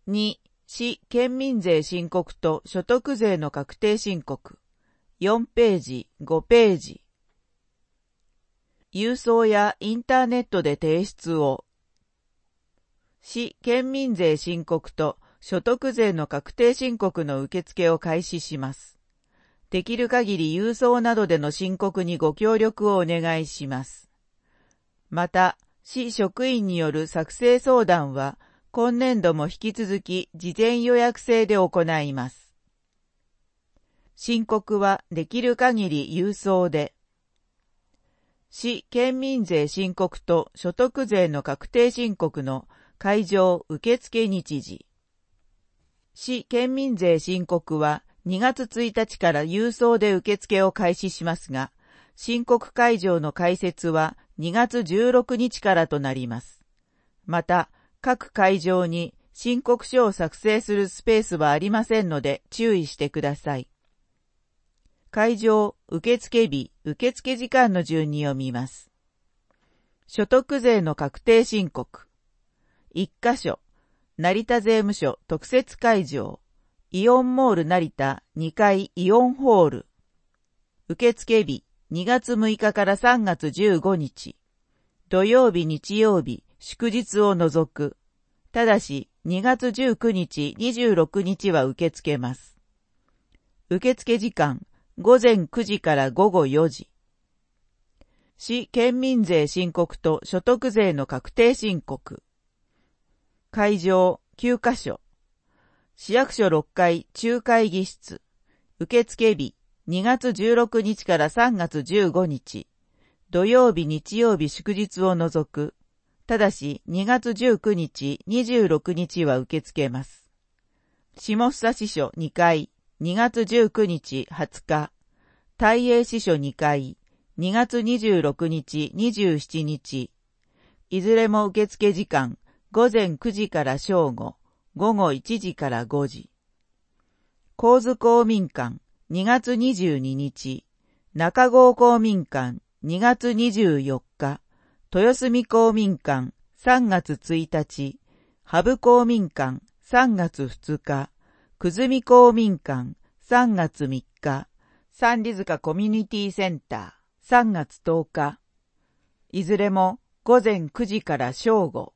2、市県民税申告と所得税の確定申告。4ページ、5ページ。郵送やインターネットで提出を。市県民税申告と所得税の確定申告の受付を開始します。できる限り郵送などでの申告にご協力をお願いします。また、市職員による作成相談は、今年度も引き続き事前予約制で行います。申告はできる限り郵送で。市県民税申告と所得税の確定申告の開場受付日時。市県民税申告は2月1日から郵送で受付を開始しますが、申告会場の開設は2月16日からとなります。また、各会場に申告書を作成するスペースはありませんので注意してください。会場、受付日、受付時間の順に読みます。所得税の確定申告。1カ所、成田税務署特設会場、イオンモール成田2階イオンホール。受付日、2月6日から3月15日。土曜日、日曜日、祝日を除く。ただし、2月19日、26日は受け付けます。受付時間、午前9時から午後4時。市県民税申告と所得税の確定申告。会場9カ所。市役所6階中会議室。受付日2月16日から3月15日。土曜日日曜日祝日を除く。ただし2月19日26日は受け付けます。下総支所2階2月19日20日。大英支所2階2月26日27日。いずれも受付時間午前9時から正午、午後1時から5時。神津公民館2月22日、中郷公民館2月24日、豊澄公民館3月1日、羽生公民館3月2日、久住公民館3月3日、三里塚コミュニティセンター3月10日。いずれも午前9時から正午。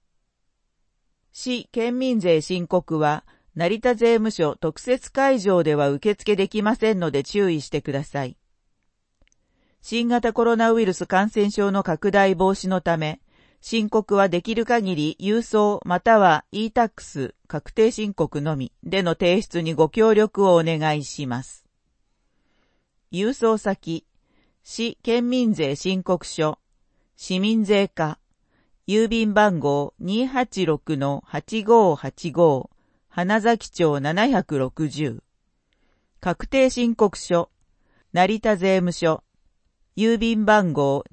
市県民税申告は成田税務署特設会場では受付できませんので注意してください。新型コロナウイルス感染症の拡大防止のため、申告はできる限り郵送または e-tax 確定申告のみでの提出にご協力をお願いします。郵送先、市県民税申告書、市民税課、郵便番号 286-8585、花咲町760。確定申告書、成田税務署、郵便番号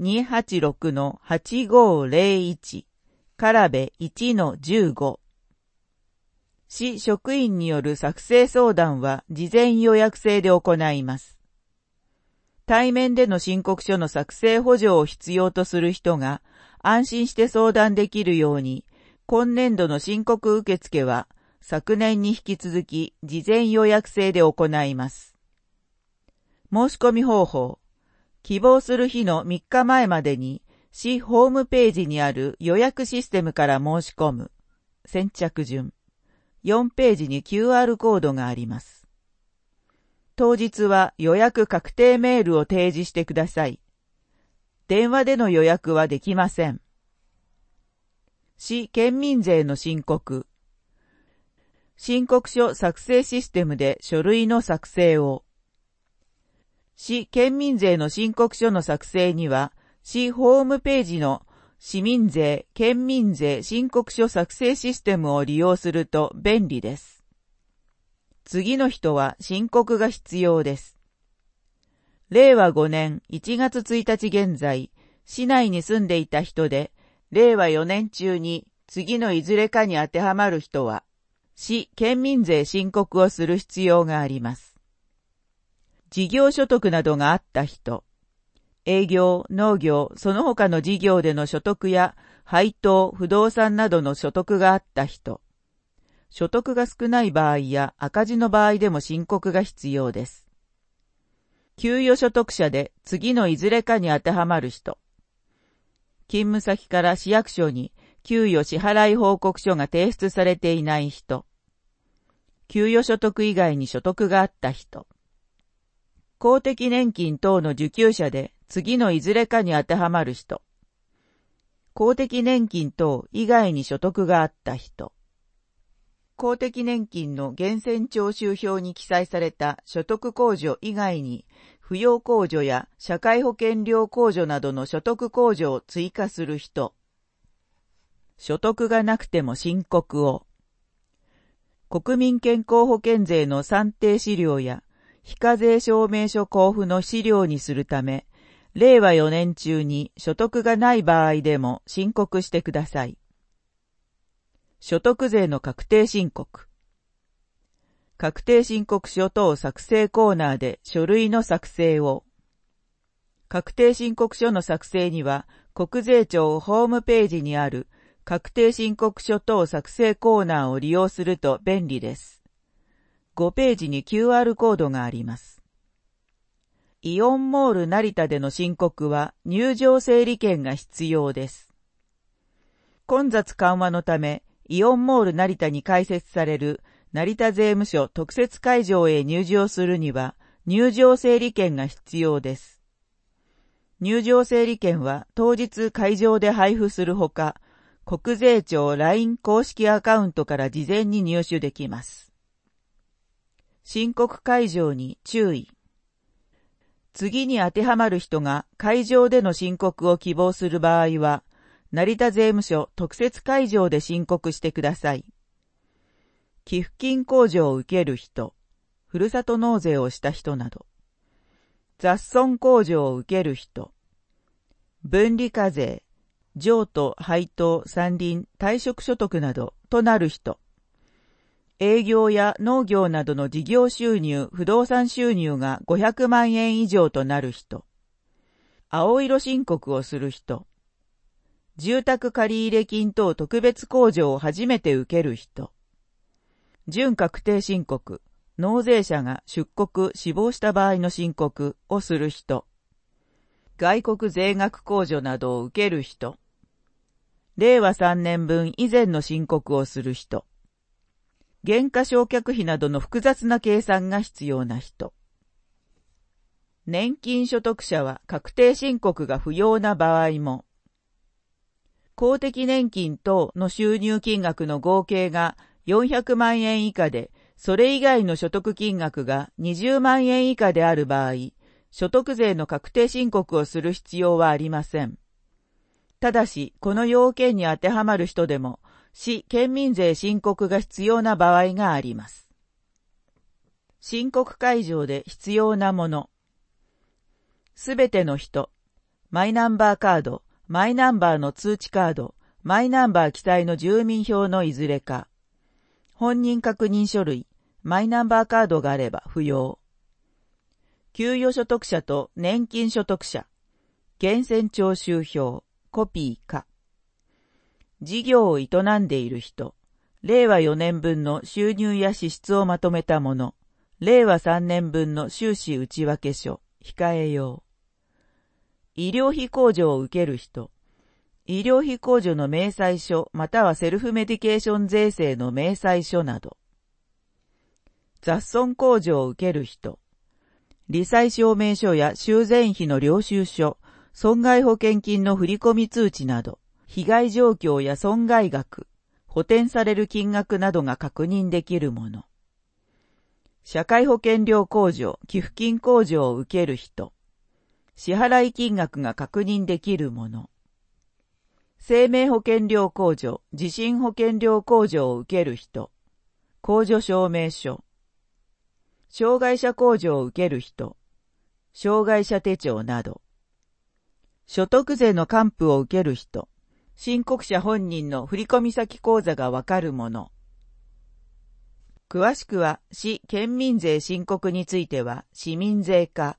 286-8501、唐部 1-15。市職員による作成相談は事前予約制で行います。対面での申告書の作成補助を必要とする人が安心して相談できるように、今年度の申告受付は昨年に引き続き事前予約制で行います。申し込み方法。希望する日の3日前までに市ホームページにある予約システムから申し込む。先着順。4ページに QR コードがあります。当日は予約確定メールを提示してください。電話での予約はできません。市県民税の申告。申告書作成システムで書類の作成を。市県民税の申告書の作成には、市ホームページの市民税、県民税申告書作成システムを利用すると便利です。次の人は申告が必要です。令和5年1月1日現在、市内に住んでいた人で、令和4年中に次のいずれかに当てはまる人は、市県民税申告をする必要があります。事業所得などがあった人、営業、農業、その他の事業での所得や配当、不動産などの所得があった人、 所得が少ない場合や赤字の場合でも申告が必要です。給与所得者で次のいずれかに当てはまる人。勤務先から市役所に給与支払い報告書が提出されていない人。給与所得以外に所得があった人。公的年金等の受給者で次のいずれかに当てはまる人。公的年金等以外に所得があった人。公的年金の源泉徴収票に記載された所得控除以外に、扶養控除や社会保険料控除などの所得控除を追加する人。所得がなくても申告を。国民健康保険税の算定資料や非課税証明書交付の資料にするため、令和4年中に所得がない場合でも申告してください。所得税の確定申告。確定申告書等作成コーナーで書類の作成を。確定申告書の作成には、国税庁ホームページにある確定申告書等作成コーナーを利用すると便利です。5ページに QR コードがあります。イオンモール成田での申告は入場整理券が必要です。混雑緩和のため、イオンモール成田に開設される成田税務署特設会場へ入場するには入場整理券が必要です。入場整理券は当日会場で配布するほか、国税庁 LINE 公式アカウントから事前に入手できます。申告会場に注意。次に当てはまる人が会場での申告を希望する場合は、成田税務署特設会場で申告してください。寄付金控除を受ける人、ふるさと納税をした人など、雑損控除を受ける人、分離課税、譲渡、配当、山林、退職所得などとなる人、営業や農業などの事業収入、不動産収入が500万円以上となる人、青色申告をする人、住宅借入金等特別控除を初めて受ける人、準確定申告、納税者が出国、死亡した場合の申告をする人、外国税額控除などを受ける人、令和3年分以前の申告をする人、減価償却費などの複雑な計算が必要な人、年金所得者は確定申告が不要な場合も、公的年金等の収入金額の合計が400万円以下で、それ以外の所得金額が20万円以下である場合、所得税の確定申告をする必要はありません。ただし、この要件に当てはまる人でも、市県民税申告が必要な場合があります。申告会場で必要なもの。すべての人、マイナンバーカード、マイナンバーの通知カード、マイナンバー記載の住民票のいずれか、本人確認書類、マイナンバーカードがあれば不要。給与所得者と年金所得者、源泉徴収票、コピーか。事業を営んでいる人、令和4年分の収入や支出をまとめたもの、令和3年分の収支内訳書、控え用。医療費控除を受ける人、医療費控除の明細書またはセルフメディケーション税制の明細書など。雑損控除を受ける人、罹災証明書や修繕費の領収書、損害保険金の振込通知など、被害状況や損害額、補填される金額などが確認できるもの。社会保険料控除、寄付金控除を受ける人、支払い金額が確認できるもの。生命保険料控除、地震保険料控除を受ける人、控除証明書。障害者控除を受ける人、障害者手帳など。所得税の還付を受ける人、申告者本人の振込先口座がわかるもの。詳しくは、市県民税申告については、市民税課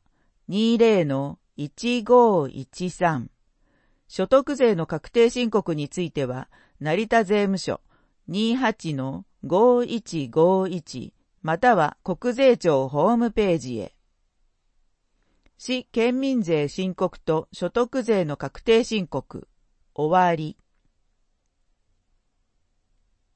20-1513。所得税の確定申告については、成田税務署 5151または国税庁ホームページへ。市県民税申告と所得税の確定申告。終わり。